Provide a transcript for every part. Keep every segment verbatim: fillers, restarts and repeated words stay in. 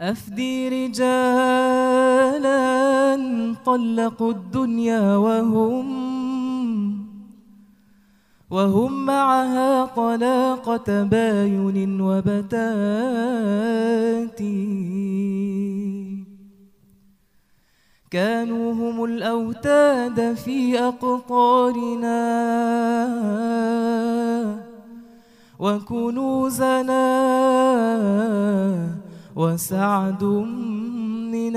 أفدي رجالا طلقوا الدنيا وهم وهم معها طلاق تباين وبتات، كانوا هم الأوتاد في أقطارنا وكنوزنا وسعد من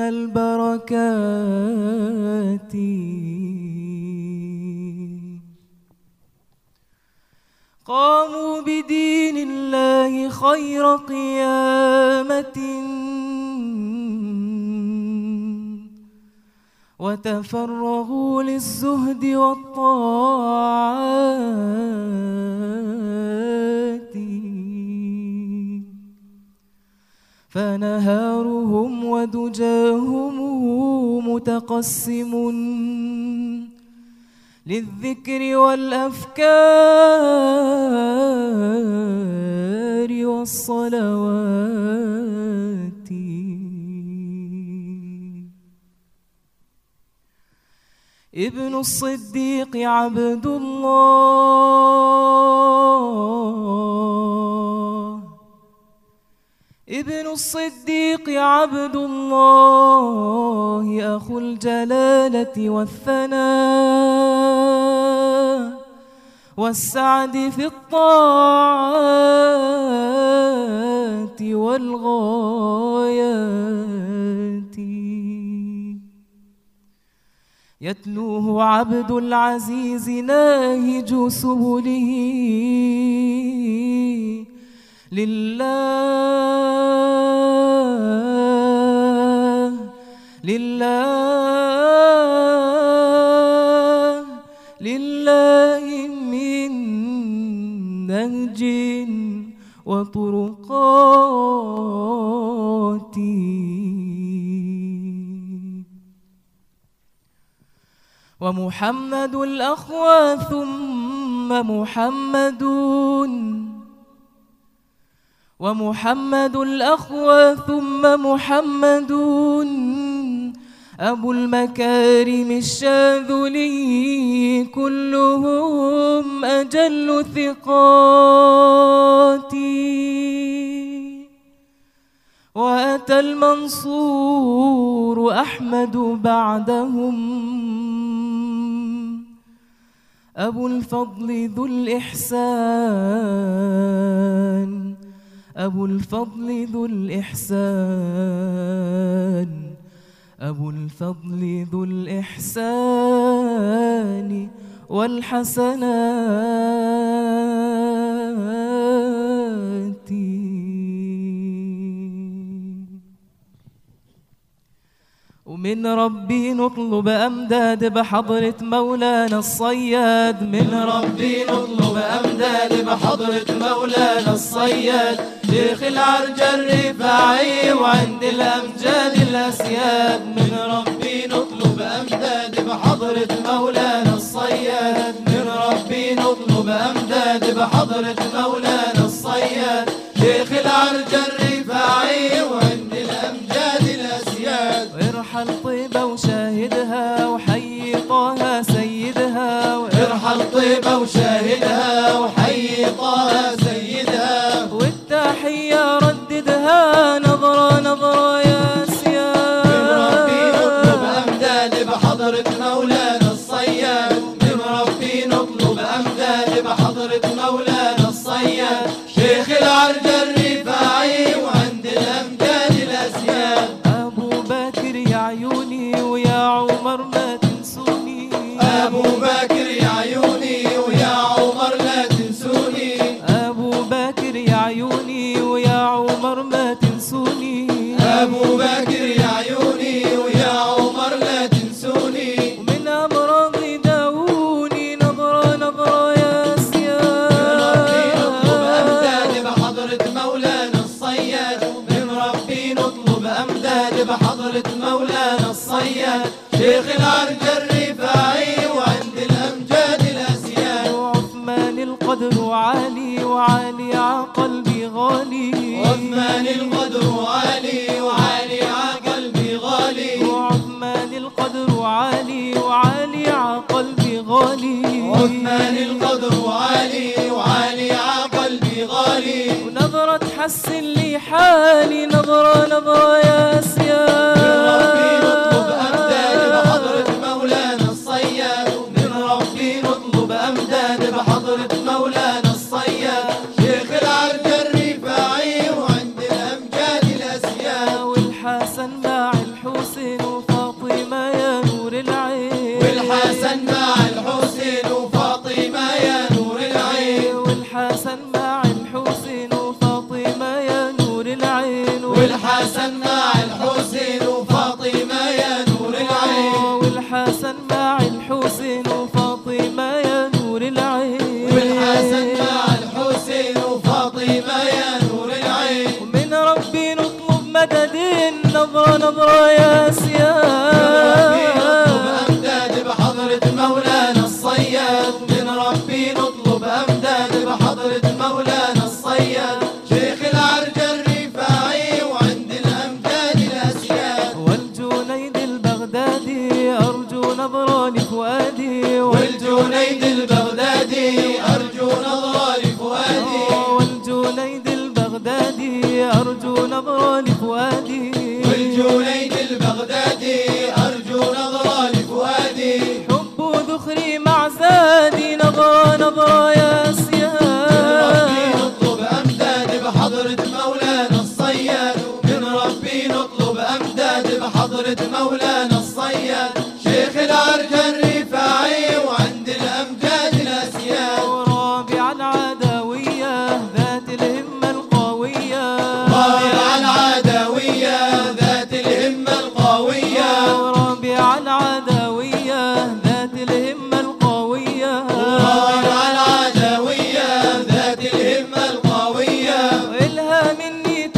البركات. قاموا بدين الله خير قيامة وتفرغوا للزهد والطاعات، فنهارهم ودجاهم متقسم للذكر والأفكار والصلوات. ابن الصديق عبد الله ابن الصديق عبد الله أخو الجلالة والثناء والسعد في الطاعات والغايات. يتلوه عبد العزيز ناهج سبله لله لله لله من نهج وطرقات. ومحمد الأخوى ثم محمد ومحمد الأخوى ثم محمد أبو المكارم الشاذلي كلهم أجل ثقاتي. وأتى المنصور أحمد بعدهم أبو الفضل ذو الإحسان أبو الفضل ذو الإحسان أبو الفضل ذو الإحسان والحسنات. ومن ربي نطلب أمداد بحضرة مولانا الصياد. من ربي نطلب أمداد بحضرة مولانا الصياد شيخ العرج الرفاعي وعند الأمجاد الأسياد. من ربي نطلب أمداد بحضرة مولانا الصياد. من ربي نطلب أمداد بحضرة مولانا الصياد شيخ العرج الرفاعي وعند الأمجاد الأسياد. وارحل طيبة وشاهدها وحيي طه سيدها. وارحل طيبة وشاهدها وحيي طه سيدها. والتحية رددها نظرة نظرة يا سياد. من ربي نطلب أمداد بحضرة مولانا الصياد. من ربي نطلب أمداد بحضرة مولانا الصياد شيخ العرج الرفاعي وعند الأمجاد الأسياد. أبو بكر يا عيوني ويا عمر ما تنسوني. أبو بكر يا عيوني ويا عمر لا تنسوني. أبو بكر يا عيوني ويا عمر ما تنسوني. أبو بكر يا عيوني ويا عمر لا تنسوني. ومن أمراضي داووني نظرة نظرة يا سياد. من ربي نطلب أمداد بحضرة مولانا الصياد. من ربي نطلب أمداد بحضرة مولانا الصياد شيخ العرج الرفاعي وعند الأمجاد الأسياد. وعثمان القدر عالي وعالي عقلبي غالي. عثمان القدر عالي وعالي عثمان القدر عالي وعالي ع قلبي غالي، ونظرة تحسن لي حالي، نظرة نظرة يا سياد. من ربي نطلب أمداد بحضرة مولانا الصياد، من ربي نطلب أمداد بحضرة مولانا الصياد، شيخ العرج الرفاعي وعند الأمجاد الأسياد، والحسن مع الحسين وفاطمة يا نور العين، والحسن مع الحسين وفاطمة يا نور العين، والحسن مع الحسين وفاطمة يا نور العين، والحسن مع الحسين وفاطمة يا نور العين، والحسن مع الحسين وفاطمة يا نور العين، والحسن مع الحسين وفاطمة يا نور العين، ومن ربي نطلب مدد نظرة نظرة يا سياد. مولانا الصياد، من ربي نطلب أمداد بحضرة مولانا الصياد، شيخ العرج الرفاعي وعند الأمجاد الأسياد، والجنيد البغدادي أرجو نظرة لفؤادي، والجنيد البغدادي أرجو نظرة لفؤادي، والجنيد البغدادي أرجو نظرة لفؤادي، والجنيد البغدادي أرجو نظرة لفؤادي، ذخري مع زادي نظرة نظرة يا سياد. من ربي نطلب أمداد بحضرة مولانا الصياد، من ربي نطلب أمداد بحضرة مولانا الصياد، شيخ العرج الرفاعي وعند الأمجاد الأسياد، ورابع العدوية ذات الهمة القوية، رابع العدوية ذات الهمة القوية، ورابع العدوية ذات الهمة القوية، رابع العدوية ذات الهمة القوية، وإلها مني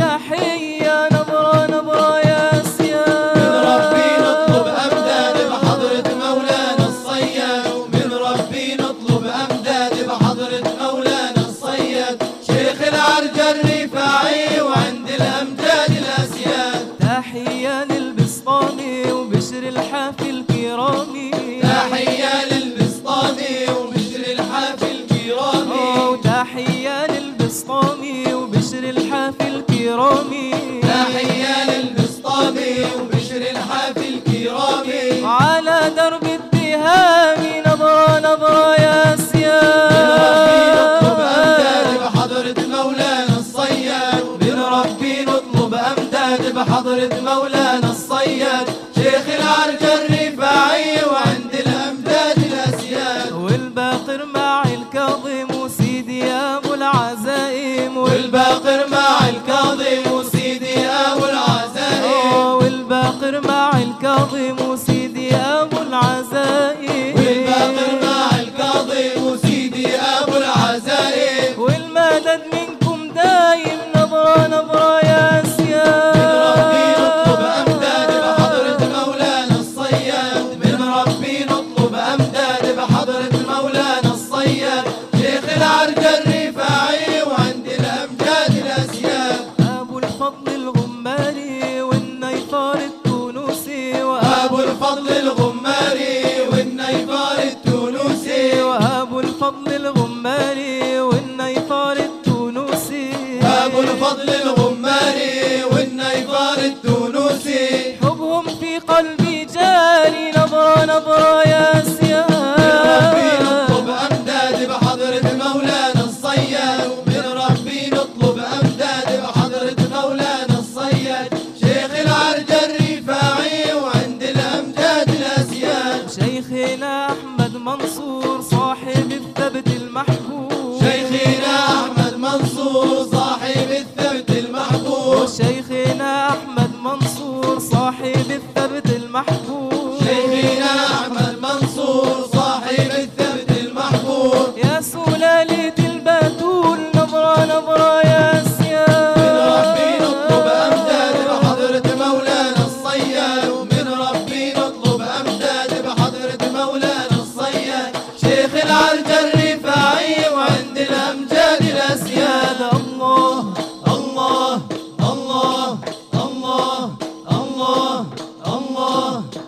تحية نظرة نظرة يا سياد. من ربي نطلب أمداد بحضرة مولانا الصياد، من ربي نطلب أمداد بحضرة مولانا الصياد، شيخ العرج الرفاعي وعند الأمجاد الأسياد، تحية للبسطامي وبشر الحافي الكرامي، تحية للبسطامي وبشر الحافي الكرامي، تحية للبسطامي وبشر الحافي الكرامي، تحية للبسطامي وبشر الحافي الكرامي، على درب التهام نظرة نظرة يا سياد. من ربي نطلب أمداد بحضرة مولانا الصياد، من ربي نطلب أمداد بحضرة مولانا الصياد، شيخ العرج الرفاعي وعند الأمجاد الأسياد، والباقر مع الكاظم وسيدي أبو العزائم، والباقر مع الكاظم وسيدي أبو العزائم، والباقر مع الكاظم وسيدي أبو العزائم، والباقر مع الكاظم وسيدي أبو العزائم، والمدد منكم دايم نظرة نظرة يا سياد. من ربي نطلب أمداد بحضرة مولانا الصياد، من ربي نطلب أمداد بحضرة مولانا الصياد، شيخ العرج الرفاعي وعند الأمجاد الأسياد، أبو الفضل الغماري والنيفار التونسي، وأبو الفضل الغماري والنيفار التونسي، وأبو الفضل الغماري والنيفار التونسي، أبو الفضل الغماري والنيفار التونسي، حبهم في قلبي جاري نظرة نظرة يا سياد. من ربي نطلب أمداد بحضرة مولانا الصياد، من ربي نطلب أمداد بحضرة مولانا الصياد، شيخ العرج الرفاعي وعند الأمجاد الأسياد، شيخنا أحمد منصور صاحب الثبت المحبوب، شيخنا أحمد منصور صاحب الثبت المحبوب، شيخنا أحمد منصور صاحب الثبت المحبوب، شيخنا أحمد منصور صاحب الثبت المحبوب، يا سلالة البتول نظرة نظرة يا سياد. من ربي نطلب أمداد بحضرة مولانا الصياد، من ربي نطلب أمداد بحضرة مولانا الصياد، شيخ العرج الرفاعي وعند الأمجاد الأسياد، الله الله الله الله الله الله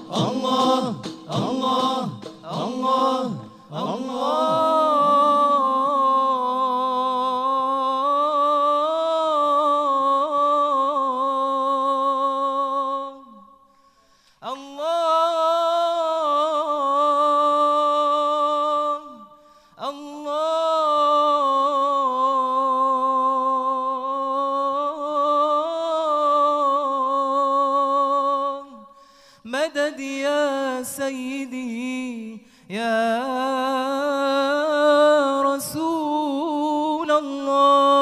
مدد يا سيدي يا رسول الله.